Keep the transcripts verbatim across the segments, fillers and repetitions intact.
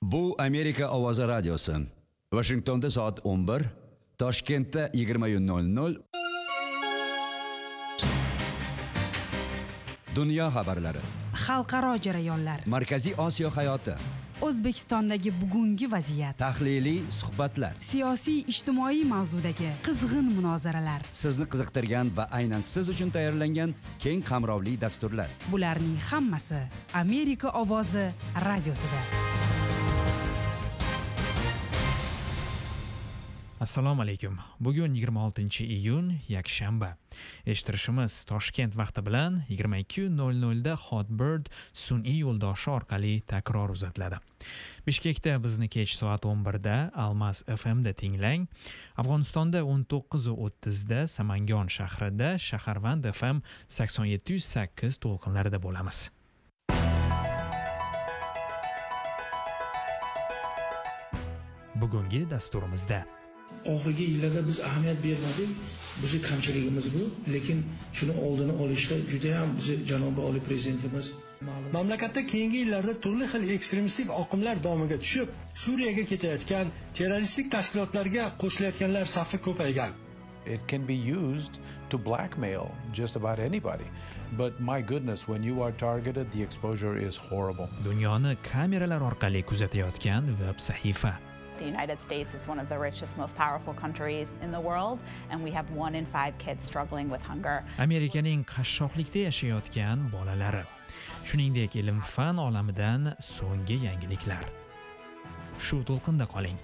Bu Amerika Ovozi radiosi. Washingtonda soat o'n bir, Toshkentda yigirma nol nol. Dunyo xabarlari. Xalqaro jarayonlar. Markaziy Osiyo hayoti. O'zbekistondagi bugungi vaziyat. Tahliliy suhbatlar. Siyosiy ijtimoiy mavzudagi qizg'in munozaralar. Sizni qiziqtirgan va aynan siz uchun tayyorlangan keng qamrovli dasturlar. Bularning hammasi Amerika Ovozi radiosida. Assalomu alaykum. Bugun yigirma oltinchi iyun, yakshanba. Eshittirishimiz Toshkent vaqti bilan yigirma ikki nol nol da Hotbird sun'iy yo'ldoshi orqali takror uzatiladi. Bishkekda bizni kech soat o'n bir da Almas F M da tinglang. Afg'onistonda o'n to'qqiz o'ttiz da Samangon shahrida Shaharvand F M sakson yetti sakkiz to'lqinlarida bo'lamiz. Bugungi dasturimizda oxirgi yillarda biz ahamiyat bermadik. Bizi kamchiligimiz bu, lekin shuni oldini olishda juda ham bizi janobi oliy prezidentimiz mamlakatda keyingi yillarda turli xil ekstremistik oqimlar domiga tushib, Suriyaga ketayotgan terroristik tashkilotlarga qo'shilayotganlar safi ko'paygan. It can be used to blackmail just about anybody. But my goodness, when you are targeted, the exposure is horrible. Dunyoni kameralar orqali kuzatayotgan web sahifa. The United States is one of the richest, most powerful countries in the world, and we have one in five kids struggling with hunger. Amerikaning qashshoqlikda yashayotgan bolalari. Shuningdek, ilm-fan olamidan so'nggi yangiliklar. Shu to'lqinda qoling.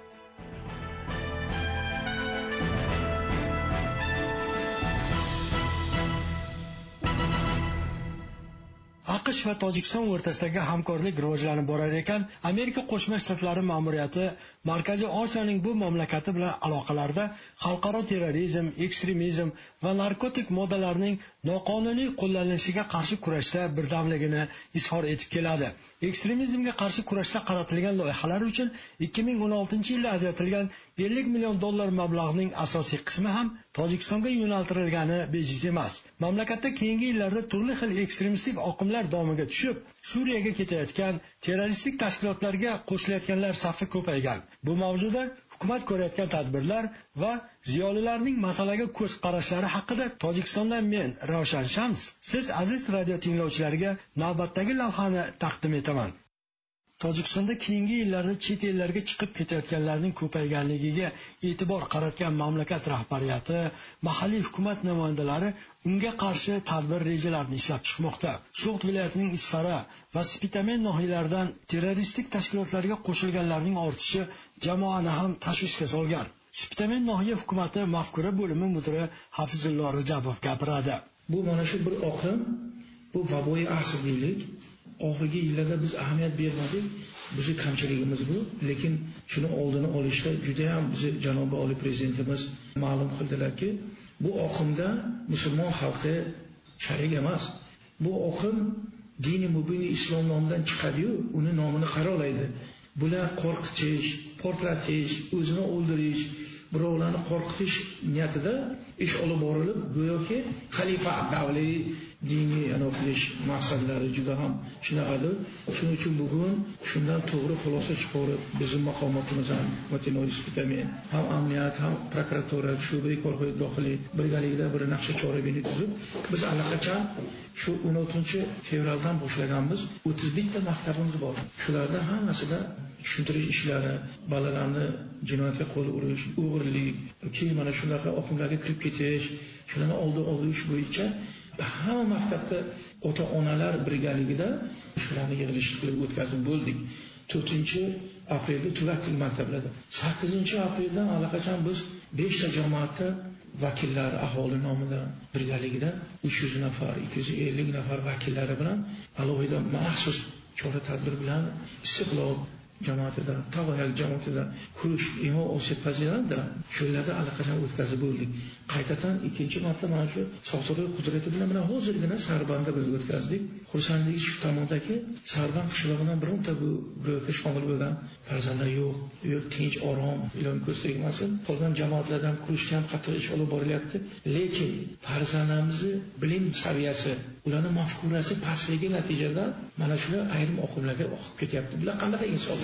AQSh va Tojikiston o'rtasidagi hamkorlik rivojlanib borar ekan, Amerika Qo'shma Shtatlari ma'muriyati Markaziy Osiyoning bu mamlakati bilan aloqalarda xalqaro terrorizm, ekstremizm va narkotik moddalarning noqonuniy qo'llanilishiga qarshi kurashda birdamligini izhor etib keladi. Ekstremizmga qarshi kurashda qaratilgan loyihalar uchun ikki ming o'n oltinchi yilda ajratilgan ellik million dollar mablag'ning asosiy qismi ham Tojikistonga yo'naltirilgani bejiz emas. Mamlakatda keyingi yillarda turli xil ekstremistik oqimlar domiga tushib, Suriyaga ketayotgan terroristik tashkilotlarga qo'shilayotganlar safi ko'paygan. Bu mavzuda hukumat ko'rayotgan tadbirlar va ziyolilarning masalaga ko'z qarashlari haqida Tojikistondan men Ravshan Shams, siz aziz radio tinglovchilarga navbatdagi lavhani taqdim etaman. Tojikistonda keyingi yillarda chet ellarga chiqib ketayotganlarning ko'payganligiga e'tibor qaratgan mamlakat rahbariyati, mahalliy hukumat namoyandalari unga qarshi tadbir rejalarini ishlab chiqmoqda. So'g'd viloyatining Isfara va Spitamen nohiyalaridan terroristik tashkilotlarga qo'shilganlarning ortishi jamoani ham tashvishga solgan. Spitamen nohiya hukumati mafkura bo'limi mudiri Hafizullo Rajabov gapiradi. Bu mana shu bir oqim, bu vaboyi asr deylik. Oxirgi yillarda biz ahamiyat bermadik. Bizi kamchiligimiz bu, lekin shuni oldini olishda juda ham bizi janobi oliy prezidentimiz ma'lum qildilarki, bu oqimda musulmon xalqi sharik emas. Bu oqim dini mubin islom nomidan chiqadi-yu, uni nomini qarolaydi. Bular qo'rqitish, portlatish, o'zini o'ldirish, birovlarni qo'rqitish niyatida ish olib borilib, go'yoki xalifa davliy diniy aniqlash maqsadlari juda ham shunaqadir. Shuning uchun bugun shundan to'g'ri xulosa chiqarib, bizning maqomatimiz ham Vatinoy Spitamen, ham amniyat, ham prokuratura, shu'ba korxoy dohiliy birgalikda bir naqsha chora beni tuzib, biz allaqachon shu o'n oltinchi fevraldan boshlaganmiz. o'ttiz bitta maktabimiz bor. Shulardan hammasida tushuntirish ishlari, bolalarni jinoyatga qo'l urish, o'g'irlik, keyin mana shunaqa oqimlarga kirib ketish, shularni oldi olish bo'yicha hamma maktabda ota-onalar birgaligida shularni yig'ilish qilib o'tkazib bo'ldik. to'rtinchi aprelda tugatdik maktablarda. sakkizinchi apreldan allaqachon biz beshta jamoatda vakillar aholi nomidan birgaligida uch yuz nafar, ikki yuz ellik nafar vakillari bilan alohida maxsus chora-tadbir bilan Istiqlol jamoatida, Tavoyak jamoatida, Xurush, Imo Osip fazilatida shularda allaqachon o'tkazib bo'ldik. Qaytadan ikkinchi marta mana shu Soqchilik qudrati bilan mana hozirgina Sarbanda biz o'tkazdik. Xursandlik shu tomondaki, Sarban qishlog'idan bironta bu ro'yxatga shomil bo'lgan farzandlar yo'q. Yo'q, tinch, orom, ilon ko'z tegmasin. Qolgan jamoatlardan kurashgan qattiq ish olib borilyapti. Lekin farzandlarimizni bilim saviyasi, ularning mafkurasi pastligi natijada mana shular ayrim oqimlarga oqib ketyapti. Bular qanday insonlar?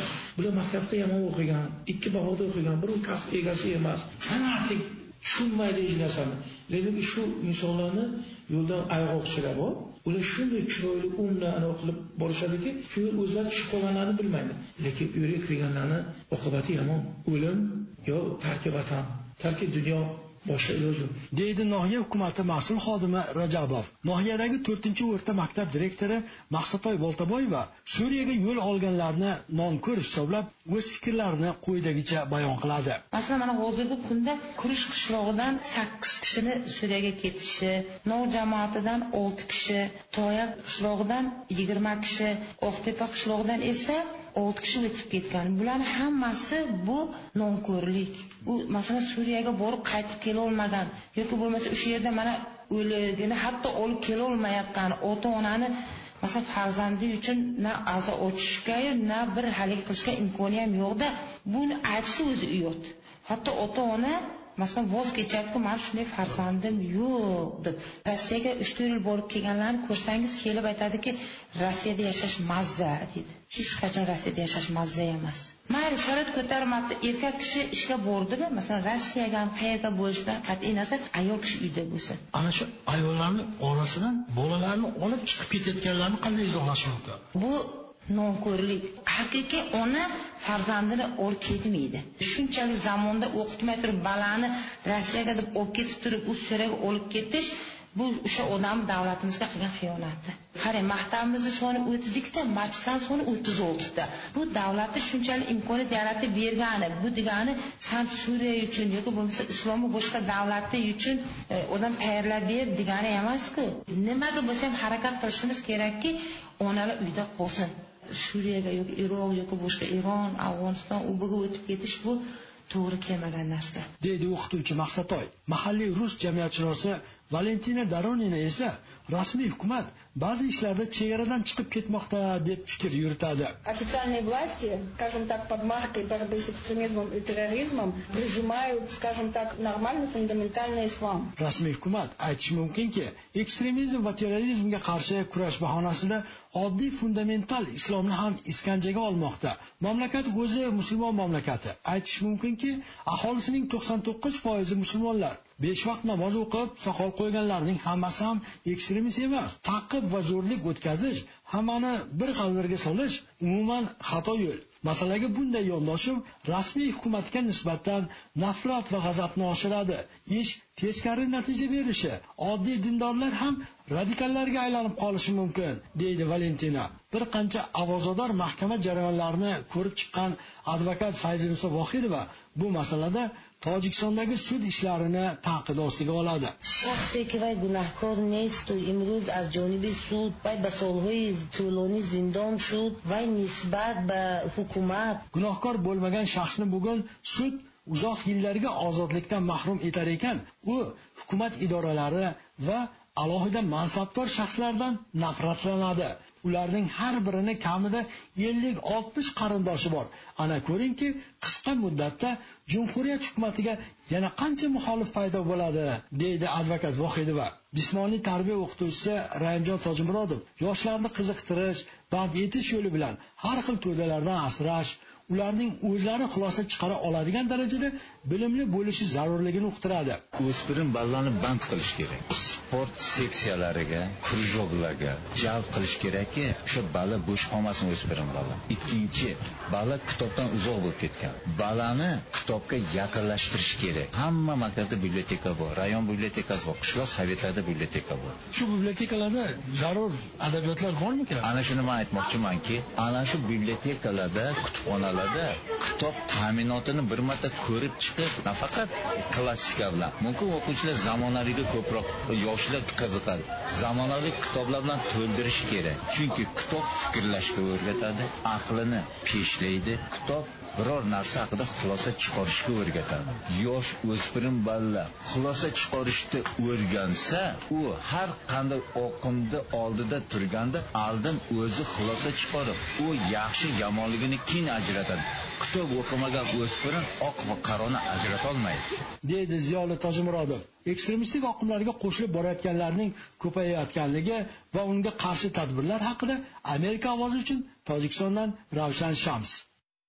Bular maktabda yomon o'qigan, ikki bahoda o'qigan, bir kasb egasi emas. Fanatik tushunmaydi hech narsani. Lekin shu insonlarni yo'ldan ayg'oqchilar bor. Ular shunday chiroyli umni aniq qilib borishadiki, shu o'zlari shikolanlarni bilmaydi. Lekin uyga kirganlarni oqibati yomon. O'lim yo tarki vatan, tarki dunyo, boshqa iloji yo'q. Deydi nohiya hukumati mas'ul xodimi Rajabov. Nohiyadagi to'rtinchi o'rta maktab direktori Maqsatoy Boltaboyeva Suriyaga yo'l olganlarni nonko'r hisoblab o'z fikrlarini quyidagicha bayon qiladi. Masalan, mana hozirgi kunda Kurish qishlog'idan sakkiz kishini Suriyaga ketishi, Nor jamoatidan olti kishi, Toya qishlog'idan yigirma kishi, Oqtepa qishlog'idan esa olti kishi o'tib ketgan. Bularning hammasi bu nonko'rlik. U masalan Suriyaga borib qaytib kela olmagan yoki bo'lmasa o'sha yerda mana o'ligini hatto olib kela olmayotgan ota-onani masalan farzandi uchun na a'zo ochishga, na bir halik qilishga imkoni ham yo'qda. Buni aytishni o'zi uyat. Hatto ota-ona masalan voz kechayapti, men shunday farzandim yo'q deb. Rossiyaga uch to'rt yil borib kelganlarni ko'rsangiz kelib aytadiki, Rossiyada yashash mazza deydi. Hech qachon Rossiyada yashash mazza emas. Mayli sharoit ko'tarmabdi, erkak kishi ishga bordimi, masalan Rossiyaga ham qayerga bo'lishdan qat'iy nazar ayol kishi uyda bo'lsin. Ana shu ayollarning orasidan bolalarni olib chiqib ketayotganlarni qanday izohlash mumkin? Bu nonko'rlik. Haqiqiy ona farzandini olib ketmaydi. Shunchalik zamonda o'qitmay turib balani Rossiyaga deb olib ketib turib, u Suriyaga olib ketish bu o'sha odam davlatimizga qilgan xiyonati. Qarang, maktabimizni soni o'ttiz ikkita, masjidlar soni o'ttiz oltita. Bu davlatni shunchalik imkoniyat yaratib bergani, bu degani san Suriya uchun yoki bo'lmasa islomni boshqa davlatlar uchun e, odam tayyorlab ber degani emas-ku. Nimaga bo'lsa ham harakat qilishimiz kerakki, onalar uyda qolsin. Suriyaga yoki Iroq yoki boshqa Eron, Afg'oniston u buga o'tib ketish bu to'g'ri kelmagan narsa. Deydi o'qituvchi Maqsatoy. Mahalliy rus jamiyatshunosi Valentina Daronina esa rasmiy hukumat ba'zi ishlarda chegaradan chiqib ketmoqda deb fikr yuritadi. Официальные власти, скажем так, под маркой борьбы с экстремизмом и терроризмом прижимают, скажем так, нормальный фундаментальный ислам. Rasmiy hukumat aytish mumkinki, ekstremizm va terrorizmga qarshi kurash bahonasida oddiy fundamental islomni ham iskanjaga olmoqda. Mamlakat o'zi musulmon mamlakati. Aytish mumkinki, aholisining to'qson to'qqiz foizi musulmonlar. besh vaqt namoz o'qib, soqol qo'yganlarning hammasi ham ekstremist emas. Ta'qib va zo'rlik o'tkazish, hammani bir qalbirga solish umuman xato yo'l. Masalaga bunday yondashuv rasmiy hukumatga nisbatan nafrat va g'azabni oshiradi. Ish teskari natija berishi, oddiy dindorlar ham radikallarga aylanib qolishi mumkin, deydi Valentina. Bir qancha avozador mahkama jarayonlarini ko'rib chiqqan advokat Fayzinusa Vohidova bu masalada Tojikistondagi sud ishlarini tanqid ostiga oladi. شخصی که وای گناهکار نیست و امروز از جانب سود وای به سالهای طولانی زندان شد وای نسبت به حکومت Gunohkor bo'lmagan shaxsni bugun sud uzoq yillarga ozodlikdan mahrum etar ekan, u hukumat idoralari va alohida mansabdor shaxslardan nafratlanadi. Ularning har birini kamida ellik oltmish qarindoshi bor. Ana ko'ringki, qisqa muddatda Jumhuriyat hukumatiga yana qancha muxolif paydo bo'ladi, deydi advokat Vohidova. Jismoniy tarbiya o'qituvchisi Rayimjon Tojimurodov yoshlarni qiziqtirish, band etish yo'li bilan har xil to'dalardan asrash, ularning o'zlari xulosa chiqara oladigan darajada bilimli bo'lishi zarurligini uqtiradi. O'spirin ballani band qilish kerak. Sport seksiyalariga, krujoklarga jalb qilish kerakki, o'sha balla bo'sh qolmasin o'spirin balla. Ikkinchi, balla kitobdan uzoq bo'lib ketgan. Ballani kitobga yaqinlashtirish kerak. Hamma maktabda biblioteka bor, rayon bibliotekasi bor, qishloq sovetlarda biblioteka bor. Shu bibliotekalarda zarur adabiyotlar bormi-ki? Ana shuni men aytmoqchimanki, ana shu bibliotekalarda, kutubxonalarda kitob ta'minotini bir marta ko'rib chiqib, nafaqat klassika bilan, mumkin o'quvchilar zamonaviyga ko'proq yoshlar qiziqadi. Zamonaviy kitoblar bilan to'ldirish kerak. Chunki kitob fikrlashga o'rgatadi, aqlini peshlaydi. Kitob biror narsa haqida xulosa chiqarishga o'rgatadi. Yosh o'spirin balla xulosa chiqarishni o'rgansa, u har qanday oqimda oldida turganda oldin o'zi xulosa chiqarib, u yaxshi yomonligini keyin ajratadi. Kitob o'qimagan o'spirin oq va qorani ajrata olmaydi, deydi Ziyoli Tojimurodov. Ekstremistik oqimlarga qo'shilib borayotganlarning ko'payayotganligi va unga qarshi tadbirlar haqida Amerika ovozi uchun Tojikistondan Ravshan Shams.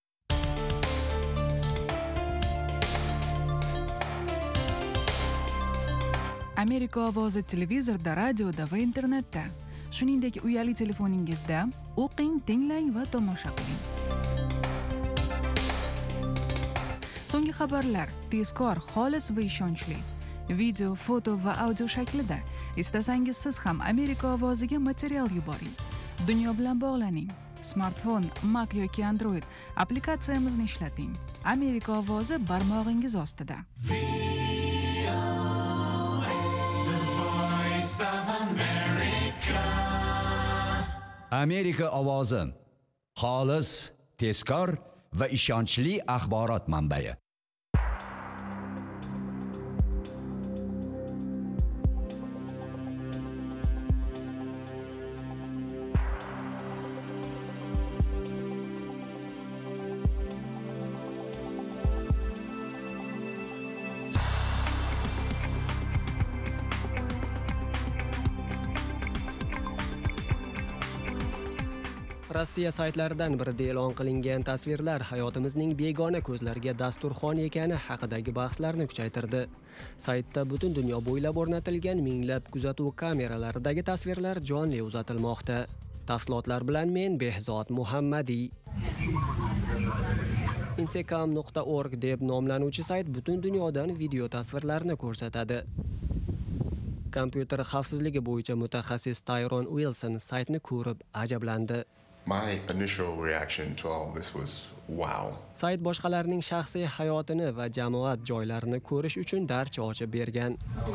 Amerika ovozi televizorda, radioda va internetda. Shuningdek, uyali telefoningizda o'qing, tinglang va tomosha qiling. So'nggi xabarlar tezkor, xolis va ishonchli. Video, foto va audio shaklida. Istasangiz siz ham Amerika ovoziga material yuboring. Dunyo bilan bog'laning. Smartfon, Mac yoki Android applikatsiyamizni ishlating. Amerika ovozi barmog'ingiz ostida. Amerika ovozi xolis, tezkor va ishonchli axborot manbai. Rossiya saytlaridan birida e'lon qilingan tasvirlar hayotimizning begona ko'zlarga dasturxon ekani haqidagi bahslarni kuchaytirdi. Saytda butun dunyo bo'ylab o'rnatilgan minglab kuzatuv kameralaridagi tasvirlar jonli uzatilmoqda. Tafsilotlar bilan men Behzod Muhammadiy. Instacam nuqta org deb nomlanuvchi sayt butun dunyodan video tasvirlarni ko'rsatadi. Kompyuter xavfsizligi bo'yicha mutaxassis Tyrone Wilson saytni ko'rib ajablandi. My initial reaction to all this was wow. Sayt boshqalarning shaxsiy hayotini va jamoat joylarini ko'rish uchun darcha ochib bergan.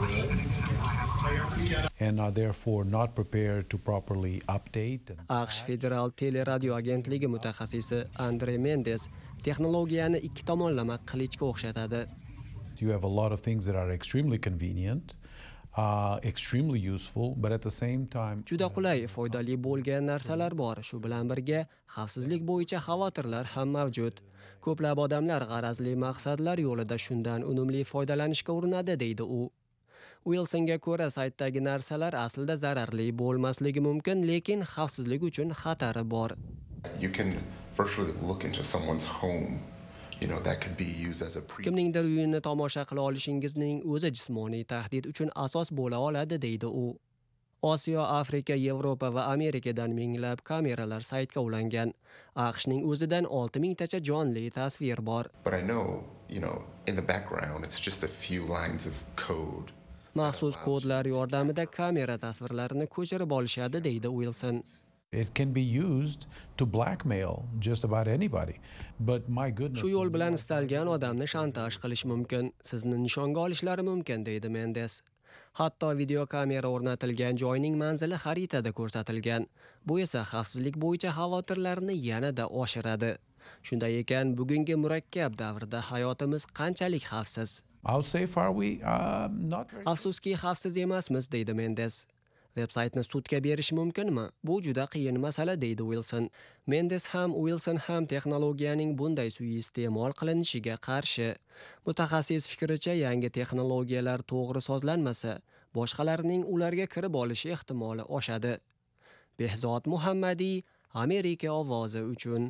And are therefore not prepared to properly update. AQSh Federal teleradio agentligi mutaxassisi Andre Mendes texnologiyani ikki tomonlama qilichga o'xshatadi. You have a lot of things that are extremely convenient. Uh, extremely useful, but at the same time juda qulay, foydali bo'lgan narsalar bor. Shu bilan birga xavfsizlik bo'yicha xavotirlar ham mavjud. Ko'plab odamlar g'arazli maqsadlar yo'lida shundan unumli foydalanishga urinadi, deydi u. Wilsonga ko'ra, saytdagi narsalar aslida zararli bo'lmasligi mumkin, lekin xavfsizlik uchun xatari bor. You can virtually look into someone's home. You know, that could be used as a pre- Kimningdir uyini tomosha qila olishingizning o'zi jismoniy tahdid uchun asos bo'la oladi, deydi u. Osiyo, Afrika, Yevropa va Amerikadan minglab kameralar saytga ulangan. AQShning o'zidan olti mingtacha jonli tasvir bor. But I know, you know, in the background it's just a few lines of code. Maxsus kodlar yordamida kamera tasvirlarini ko'chirib olishadi, deydi Wilson. It can be used to blackmail just about anybody. But my goodness. Shu yo'l bilan istalgan odamni shantaj qilish mumkin, sizni nishonga olishlari mumkin, deydi Mendes. Hatto video kamera o'rnatilgan joyning manzili xaritada ko'rsatilgan. Bu esa xavfsizlik bo'yicha xavotirlarni yanada oshiradi. Shunday ekan, bugungi murakkab davrda hayotimiz qanchalik xavfsiz? How safe are we? Uh, not very. Afsuski, xavfsiz emasmiz, deydi Mendes. Veb-saytni sudga berish mumkinmi? Bu juda qiyin masala, deydi Wilson. Mendes ham, Wilson ham texnologiyaning bunday suiiste'mol qilinishiga qarshi. Mutaxassis fikricha, yangi texnologiyalar to'g'ri sozlanmasa, boshqalarning ularga kirib olishi ehtimoli oshadi. Behzod Muhammadiy, Amerika ovozi uchun.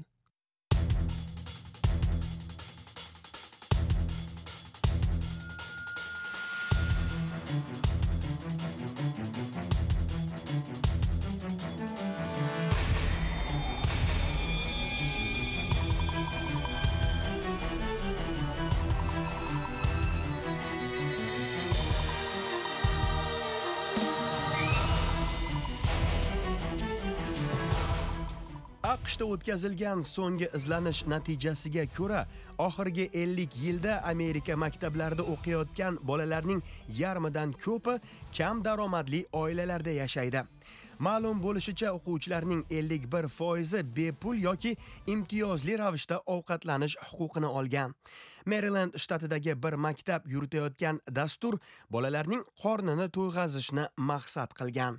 AQShda o'tkazilgan so'nggi izlanish natijasiga ko'ra, oxirgi ellik yilda Amerika maktablarida o'qiyotgan bolalarning yarmidan ko'pi kam daromadli oilalarda yashaydi. Ma'lum bo'lishicha, o'quvchilarning ellik bir foizi bepul yoki imtiyozli ravishda ovqatlanish huquqini olgan. Maryland shtatidagi bir maktab yuritayotgan dastur bolalarning qornini to'yg'azishni maqsad qilgan.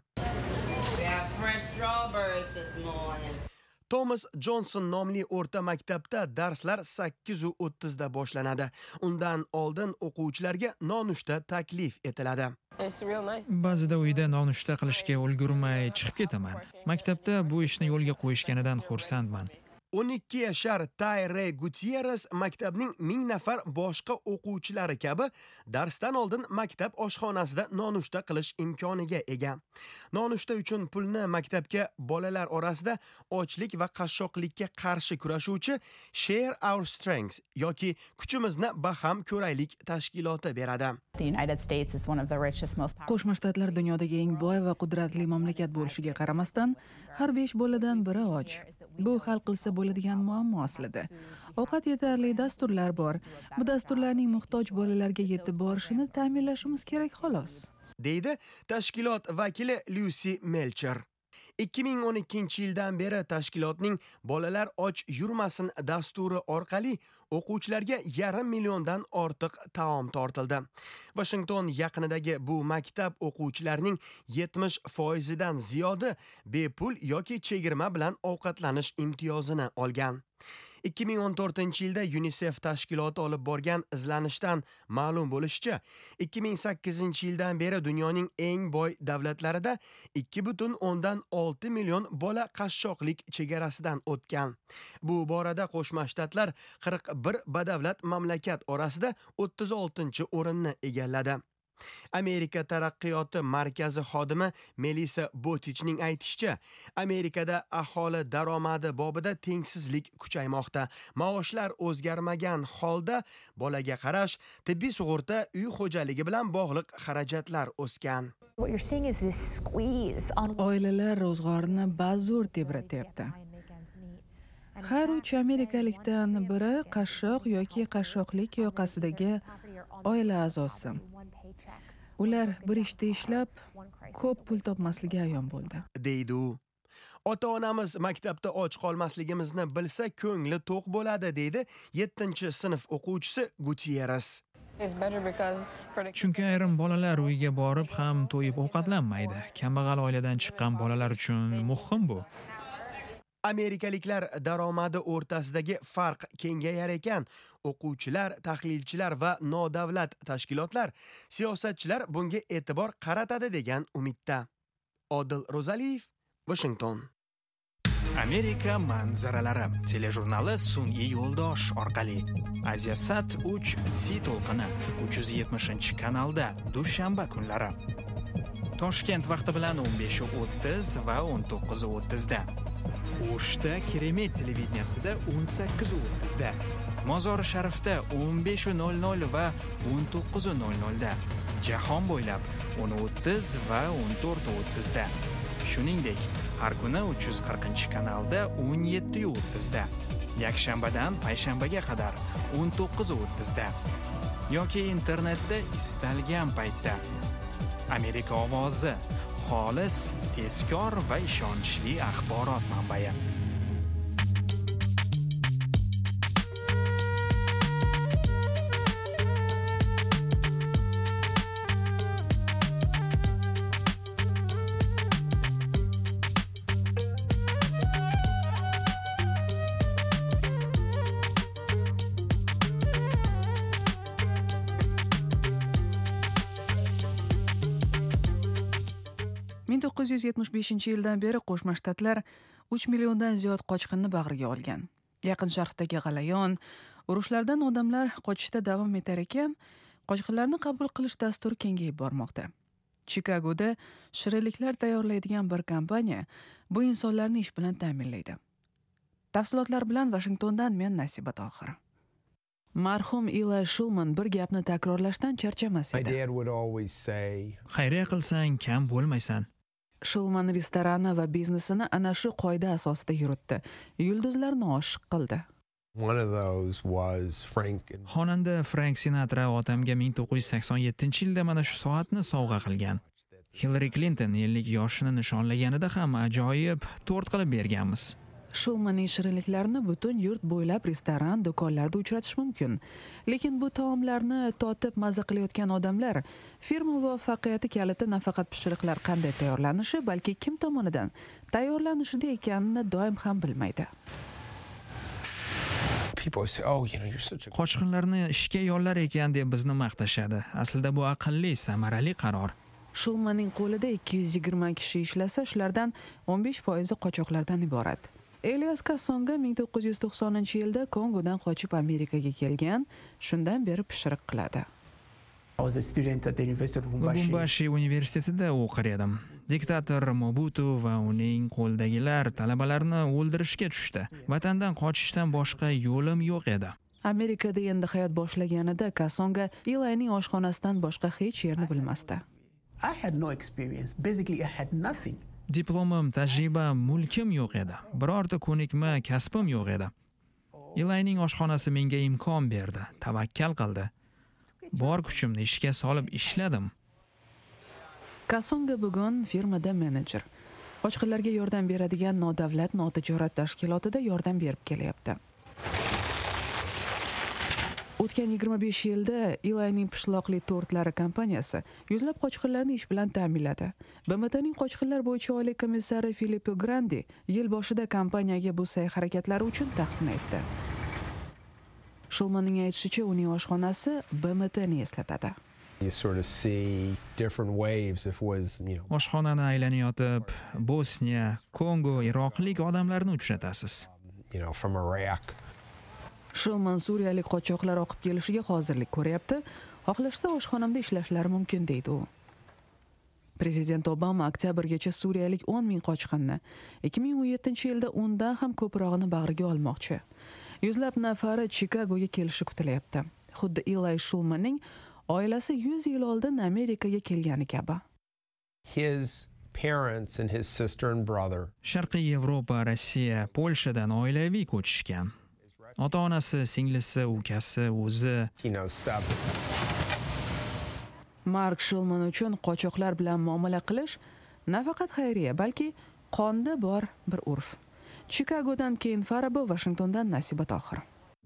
Thomas Johnson nomli o'rta maktabda darslar sakkiz o'ttiz da boshlanadi. Undan oldin o'quvchilarga nonushta taklif etiladi. Ba'zida uyda nonushta qilishga ulgurmay chiqib ketaman. Maktabda bu ishni yo'lga qo'yishganidan xursandman. o'n ikki yashar Tayre Gutierrez maktabning ming nafar boshqa o'quvchilari kabi darsdan oldin maktab oshxonasida nonushta qilish imkoniga ega. Nonushta uchun pulni maktabga bolalar orasida ochlik va qashshoqlikka qarshi kurashuvchi Share Our Strengths yoki kuchimizni baham ko'raylik tashkiloti beradi. Qo'shma Shtatlar dunyodagi eng boy va qudratli mamlakat bo'lishiga qaramasdan, har besh boladan biri och. Bu hal qilsa bo'ladigan muammo aslida. Ovqat yetarli, dasturlar bor. Bu dasturlarning muhtoj bolalarga yetib borishini ta'minlashimiz kerak xolos, deydi tashkilot vakili Lucy Melcher. ikki ming o'n ikkinchi yildan beri tashkilotning Bolalar och yurmasin dasturi orqali o'quvchilarga yarim milliondan ortiq taom tortildi. Washington yaqinidagi bu maktab o'quvchilarining yetmish foizidan ziyodi bepul yoki chegirma bilan ovqatlanish imtiyozini olgan. ikki ming o'n to'rtinchi yilda UNICEF tashkiloti olib borgan izlanishdan ma'lum bo'lishicha, ikki ming sakkizinchi yildan beri dunyoning eng boy davlatlarida ikki butun o'ndan olti million bola qashshoqlik chegarasidan o'tgan. Bu borada Qo'shma Shtatlar qirq bir badavlat mamlakat orasida o'ttiz oltinchi o'rinni egalladi. Amerika taraqqiyoti markazi xodimi Melissa Botichning aytishicha, Amerikada aholi daromadi bobida tengsizlik kuchaymoqda. Maoshlar o'zgarmagan holda bolaga qarash, tibbiy sug'urta, uy xo'jaligi bilan bog'liq xarajatlar o'sgan. Oilalar ro'zg'orini bazo'r tebratyapti. Har uch amerikalikdan biri qashshoq yoki qashshoqlik yoqasidagi oila a'zosi. Ular bir ishda ishlab, ko'p pul topmasligi ayon bo'ldi, deydi u. Ota-onamiz maktabda och qolmasligimizni bilsa, ko'ngli to'q bo'ladi, deydi yettinchi sinf o'quvchisi Gutierrez. Chunki ayrim bolalar uyiga borib ham to'yib ovqatlanmaydi. Kambag'al oiladan chiqqan bolalar uchun muhim bu. Amerikaliklar daromadi o'rtasidagi farq kengayar ekan. O'quvchilar, tahlilchilar va nodavlat tashkilotlar, siyosatchilar bunga e'tibor qaratadi degan umidda. Odil Ro'zaliyev, Washington. Amerika manzaralari telejurnali sun'iy yo'ldosh orqali Asiasat uch C to'lqini uch yuz yetmishinchi kanalda dushanba kunlari. Toshkent vaqti bilan o'n besh o'ttiz va o'n to'qqiz o'ttiz da. O'shda Keremet televideniyasida o'n sakkiz o'ttiz da. Mozori Sharifda o'n besh nol nol va o'n to'qqiz nol nol da. Jahon bo'ylab o'n o'ttiz va o'n to'rt o'ttiz da. Shuningdek, har kuni uch yuz qirqinchi kanalda o'n yetti o'ttiz da. Yakshanbadan payshanbaga qadar o'n to'qqiz o'ttiz da. Yoki internetda istalgan paytda. Amerika ovozi, xolis, tezkor va ishonchli axborot manbai. ming to'qqiz yuz yetmish beshinchi yildan beri Qo'shma Shtatlar uch milliondan ziyod qochqinni bag'riga olgan. Yaqin Sharqdagi g'alayon, urushlardan odamlar qochishda davom etar ekan, qochqinlarni qabul qilish dasturi kengayib bormoqda. Chikagoda shirinliklar tayyorlaydigan bir kompaniya bu insonlarni ish bilan ta'minlaydi. Tafsilotlar bilan Washingtondan men Nasiba Tohir. Marhum Eli Shulman bir gapni takrorlashdan charchamas edi. Xayriya qilsang kam bo'lmaysan. Shulman restorani va biznesini ana shu qoida asosida yuritdi. Yulduzlarni oshiq qildi. Xonanda Frank Sinatra otamga ming to'qqiz yuz sakson yettinchi yilda mana shu soatni sovg'a qilgan. Hillary Clinton ellik yoshini nishonlaganida ham ajoyib tort qilib berganmiz. Shulmanning shirinliklarini butun yurt bo'ylab restoran, do'konlarda uchratish mumkin. Lekin bu taomlarni totib maza qilayotgan odamlar firma muvaffaqiyati kaliti nafaqat pishiriqlar qanday tayyorlanishi, balki kim tomonidan tayyorlanishida ekanini doim ham bilmaydi. Qochqinlarni ishga yollar ekan deb bizni maqtashadi. Aslida bu aqlli, samarali qaror. Shulmanning qo'lida ikki yuz yigirma kishi ishlasa, shulardan o'n besh foizi qochoqlardan iborat. Elias Kassonga ming to'qqiz yuz to'qsoninchi yilda Kongodan qochib Amerikaga kelgan, shundan beri pishiriq qiladi. Lubumbashi universitetida o'qir edim. Diktator Mobutu va uning qo'ldagilar talabalarni o'ldirishga tushdi. Vatandan qochishdan boshqa yo'lim yo'q edi. Amerikada endi hayot boshlaganida Kassonga Elining oshxonasidan boshqa hech yerni bilmasdi. I had no experience. Basically, I had nothing. Diplomim, tajribam, mulkim yo'q edi. Birorta ko'nikma, kasbim yo'q edi. Elining oshxonasi menga imkon berdi, tavakkal qildi. Bor kuchimni ishga solib ishladim. Kassonga bugun firmada menejer. Qochqinlarga yordam beradigan nodavlat notijorat tashkilotida yordam berib kelyapti. O'tgan yigirma besh yilda Elining pishloqli tortlari kompaniyasi yuzlab qochqinlarni ish bilan ta'minladi. B M T'ning qochqinlar bo'yicha oliy komissari Filippo Grandi yil boshida kompaniyaga bu sa'y-harakatlari uchun tahsin aytdi. Shulmanning aytishicha, uning oshxonasi B M T'ni eslatadi. You sort of see different waves if was, you know. Oshxonani aylanayotib, Bosniya, Kongo, Iroqlik odamlarni uchratasiz. You know, from Iraq. Shulman suriyalik qochoqlar oqib kelishiga hozirlik ko'ryapti. Xohlashsa oshxonamda ishlashlari mumkin deydi u. Prezident Obama oktyabrgacha suriyalik o'n ming qochqinni, ikki ming o'n yettinchi yilda o'ndan ham ko'prog'ini bag'riga olmoqchi. Yuzlab nafari Chikagoga kelishi kutilyapti. Xuddi Eli Shulmanning oilasi yuz yil oldin Amerikaga kelgani kabi. His parents and his sister and brother. Sharqiy Yevropa, Rossiya, Polshadan oilaviy ko'chishgan. Ota-onasi, singlisi, ukasi, o'zi. Mark Shulman uchun qochoqlar bilan muomala qilish nafaqat xayriya, balki qonda bor bir urf. Chikagodan keyin Farabo, Washingtondan Nasiba Tohir.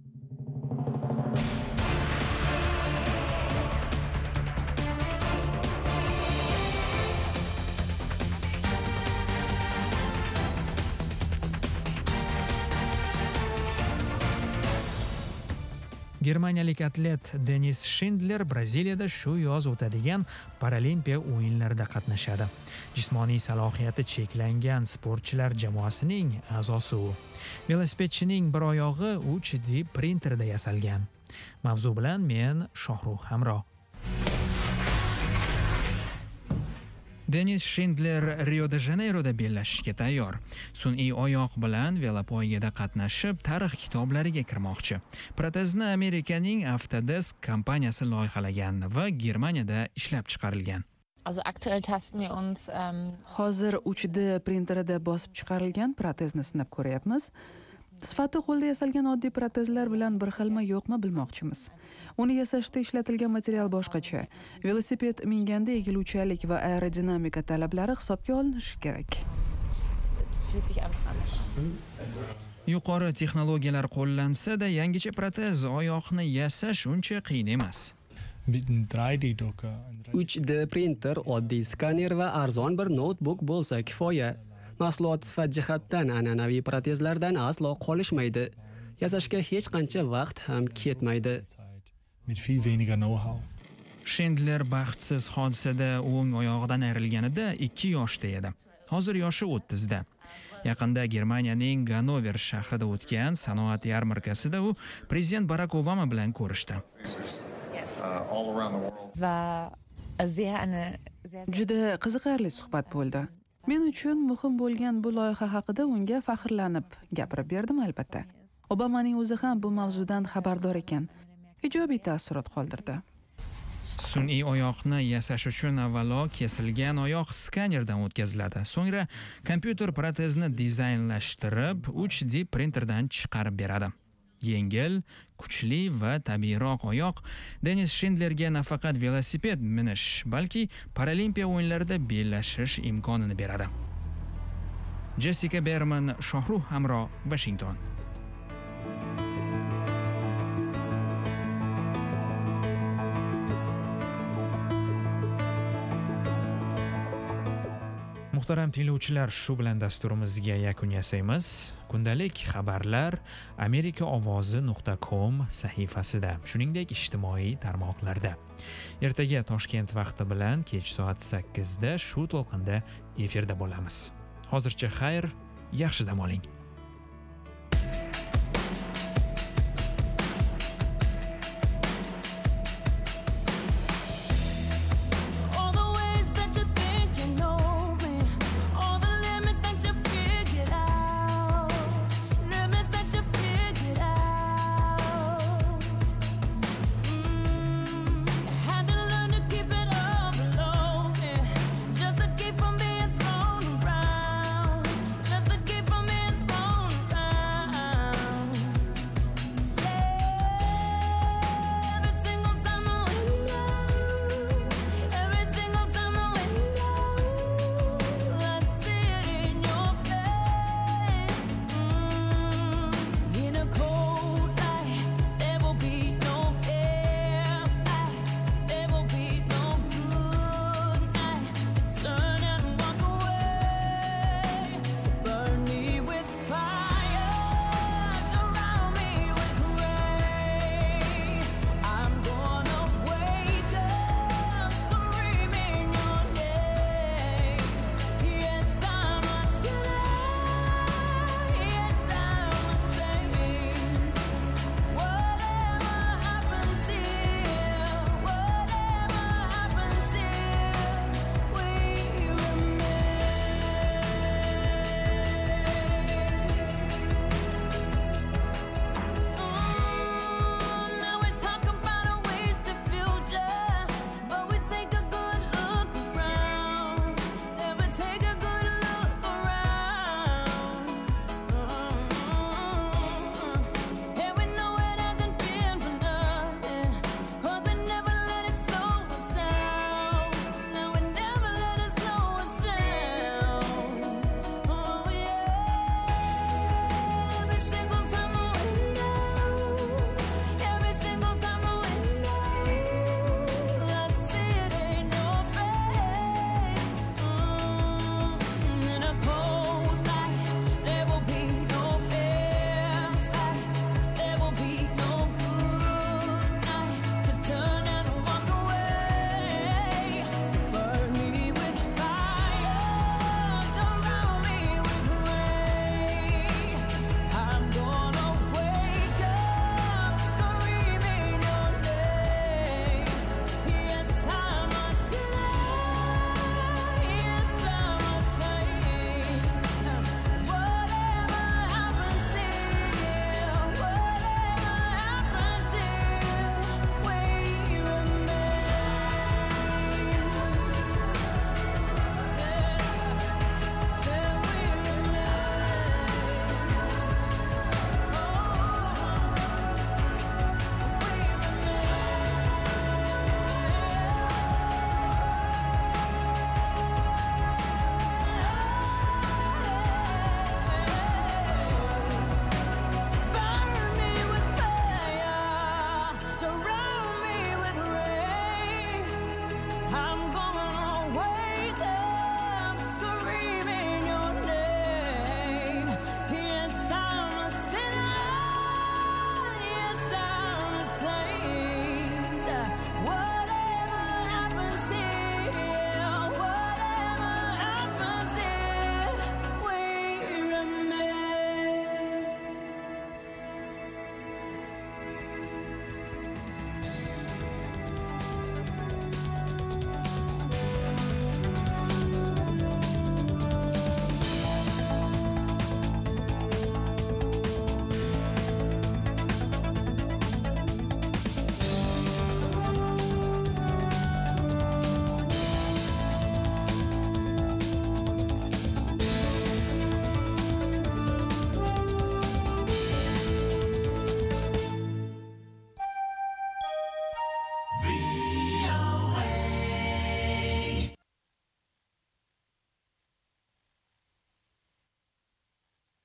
Germaniyalik atlet Denis Schindler Braziliyada shu yoz o'tadigan Paralimpiya o'yinlarida qatnashadi. Jismoniy salohiyati cheklangan sportchilar jamoasining a'zosi u. Velosipedchining bir oyog'i uch D printerda yasalgan. Mavzu bilan men Shohruh Hamro. Denis Schindler Rio de Janeyroda bellashishga tayyor. Sun'iy oyoq bilan velopoygada qatnashib, tarix kitoblariga kirmoqchi. Protezni Amerikaning Autodesk kompaniyasi loyihalagan va Germaniyada ishlab chiqarilgan. Also aktuell testen wir uns ähm Hozir uch D printerida bosib chiqarilgan protezni sinab ko'ryapmiz. Sifati qo'lda yasalgan oddiy protezlar bilan bir xilmi yo'qmi bilmoqchimiz. Uni yasashda ishlatilgan material boshqacha. Velosiped minganda egiluvchanlik va aerodinamika talablari hisobga olinishi kerak. Yuqori texnologiyalar qo'llansa-da, yangicha protez oyoqni yasash uncha qiyin emas. uch D printer, oddiy skaner va arzon bir notebook bo'lsa kifoya. Mahsulot sifat jihatdan an'anaviy protezlardan aslo qolishmaydi. Yasashga hech qancha vaqt ham ketmaydi. Schindler baxtsiz hodisada o'ng oyog'idan ayrilganida ikki yoshda edi. Hozir yoshi o'ttizda. Yaqinda Germaniyaning Ganover shahrida o'tgan sanoat yarmarkasida u prezident Barack Obama bilan ko'rishdi. Juda qiziqarli suhbat bo'ldi. Men uchun muhim bo'lgan bu loyiha haqida unga faxrlanib gapirib berdim albatta. Obamaning o'zi ham bu mavzudan xabardor ekan. Ijobiy taassurot qoldirdi. Sun'iy oyoqni yasash uchun avvalo kesilgan oyoq skanerdan o'tkaziladi. So'ngra kompyuter protezni dizaynlashtirib uch D printerdan chiqarib beradi. Yengil, kuchli va tabiiyroq oyoq Denis Schindlerga nafaqat velosiped minish, balki Paralimpiya o'yinlarida bellashish imkonini beradi. Jessica Berman, Shohruh Hamro, Washington. Muhtaram tinglovchilar, shu bilan dasturimizga yakun yasaymiz. Kundalik xabarlar amerika ovozi nuqta com sahifasida, shuningdek ijtimoiy tarmoqlarda. Ertaga Toshkent vaqti bilan kech soat sakkizda shu to'lqinda efirda bo'lamiz. Hozircha xayr, yaxshi dam oling.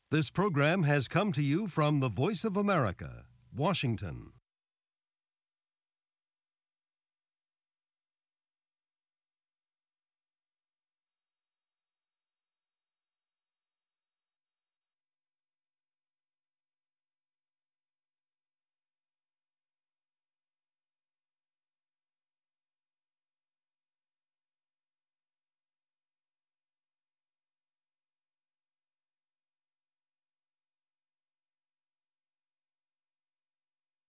This program has come to you from the Voice of America, Washington.